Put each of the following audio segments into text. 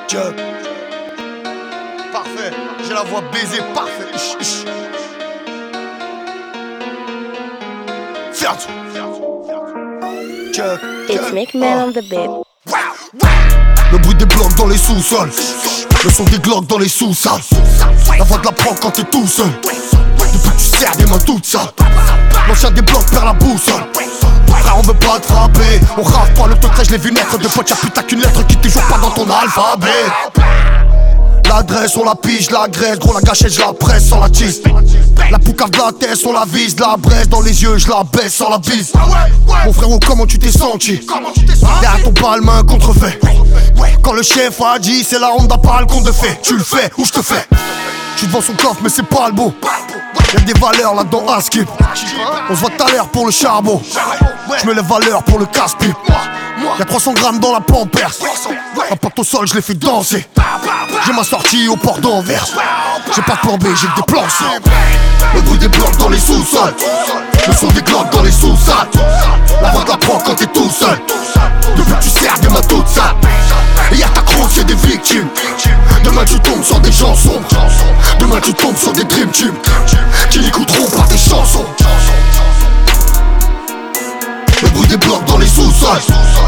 Chuck. Parfait, j'ai la voix baisée, parfait. Ferme-toi. Chuck. It's McMahon on the beat. Le bruit des blocs dans les sous-sols, le son des glocks dans les sous-salles. La voix de la proc quand t'es tout seul. Depuis que tu serres des mains toutes sales. L'ancien des blocs perd la boussole. Frère, on veut pas te frapper, on rave pas le trait, je l'ai vu naître. De pote y'a putain qu'une lettre qui te joue pas dans ton alphabet. L'adresse, on la pige, la graisse, gros la gâchette, je la presse sans la cheese. La poucave de la tête, on la vise, la braise dans les yeux, je la baisse sans la bise. Mon frérot, comment tu t'es senti? Derrière ton palme, un contrefait. Quand le chef a dit, c'est la Honda, pas le compte de fait. Tu le fais ou je te fais? Je suis devant son coffre, mais c'est pas le beau. Y'a des valeurs là-dedans à skip. On se voit tout à l'heure pour le charbon. Je mets les valeurs pour le casse-pipe. Y'a 300 grammes dans la pampers. Un pote au sol, je l'ai fait danser. J'ai ma sortie au port d'Anvers. J'ai pas de plan B, j'ai que des plans C. Le bruit des blocs dans les sous-sols, le son des glocks dans les sous-salles. La voix de la proc quand t'es tout seul. Depuis que tu sers des mains toutes sales. Et y'a ta crosse, c'est des victimes. Demain tu tombes sur des gens sombres. Demain tu tombes sur des dream teams qui n'écouteront pas tes chansons. Le bruit des blocs dans les sous-sols,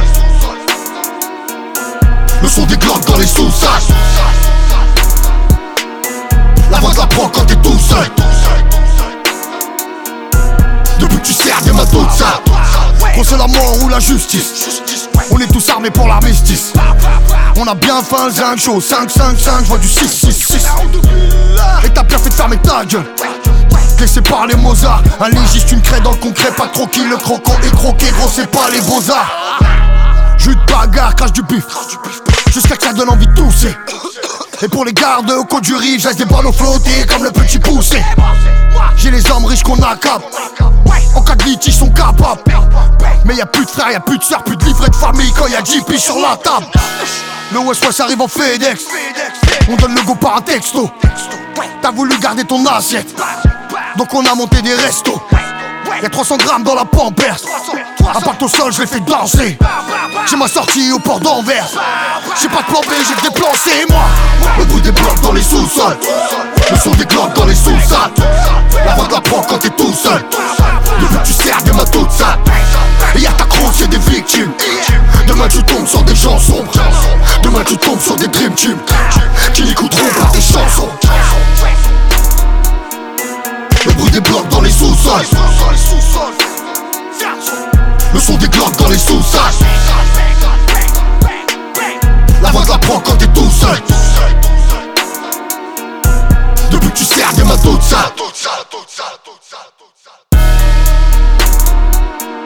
le son des glocks dans les sous-salles. La voix de la proc quand t'es tout seul. Depuis que tu sers des mains toutes sales. Quand c'est la mort ou la justice, on est tous armés pour l'armistice. On a bien faim, le zinc chaud, 5-5-5, je vois du 6-6-6. Et t'as bien fait de fermer ta gueule, laissé parler Mozart. Un légiste, une craie dans le concret, pas trop qui le croquant est croqué, gros c'est pas les beaux-arts. Jus de bagarre, crache du bif, jusqu'à que ça donne envie de tousser. Et pour les gardes au côte du rive, j'laisse des ballons flotter comme le petit poussé. J'ai les hommes riches qu'on accable, en cas de litige ils sont capables. Mais y'a plus de frères, y'a plus de sœurs, plus de livret de famille quand y'a 10 piges sur la table. Le West arrive en FedEx, on donne le go par un texto. T'as voulu garder ton assiette, donc on a monté des restos. Y'a 300 grammes dans la pampers. À part au sol, je l'ai fait danser. J'ai ma sortie au port d'Anvers. J'ai pas de plan B, j'ai que des plans C, moi. Le bruit des blocs dans les sous-sols, le son des glocks dans les sous-salles. La voix de la proc quand t'es tout seul. Depuis que tu sers des mains toutes sales. Et y'a ta crosse, c'est des victimes. Demain tu tombes sur des gens sombres. Demain tu tombes sur des dream teams qui n'écouteront pas tes chansons. Le bruit des blocs dans les sous-sols, le son des glocks dans les sous-salles. La voix de la proc quand t'es tout seul. Depuis que tu sers des mains toutes sales.